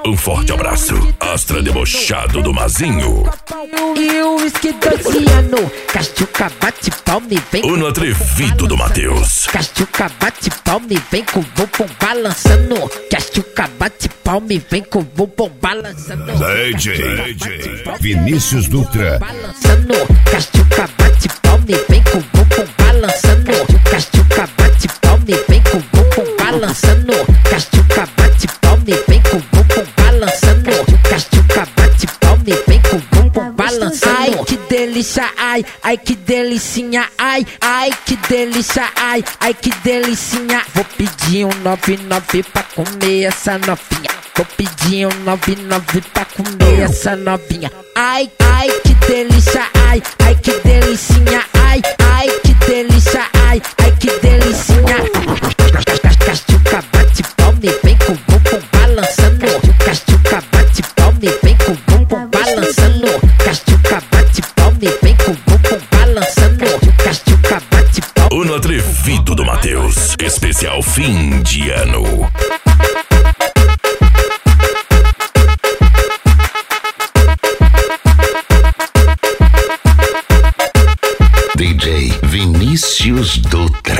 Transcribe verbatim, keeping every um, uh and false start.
Um forte abraço, Astra debochado do Mazinho. E o uísque doziano, Cachuca bate palme, vem. O no atrevido do Matheus. Cachuca bate palme, vem com o bumbum balançando. Cachuca bate palme, vem com o bumbum balançando. D J, D J Vinícius Dutra. Balançando, Cachuca bate palme, vem com o bumbum balançando. Cachuca bate palme, vem com o bumbum balançando. Cachuca bate palme, vem com o bumbum balançando. Cachuca bate palme, vem com o bumbum balançando. Ai, que delícia, ai, ai, que delicinha, ai, ai, que delícia, ai, ai, que delicinha. Vou pedir um nove nove pra comer essa novinha. Vou pedir um nove nove pra comer essa novinha. Ai, ai, que delícia, ai, ai, que delicinha, ai, ai, que delícia, ai, ai, que delicinha. Cachuca bate palme, vem com o bumbum balançando. Cachuca bate palme, vem com o bumbum balançando. Cachuca bate palme, vem com o bumbum balançando. Cachuca bate palme. O no atrevido do Matheus, especial fim de ano. D J Vinícius Dutra.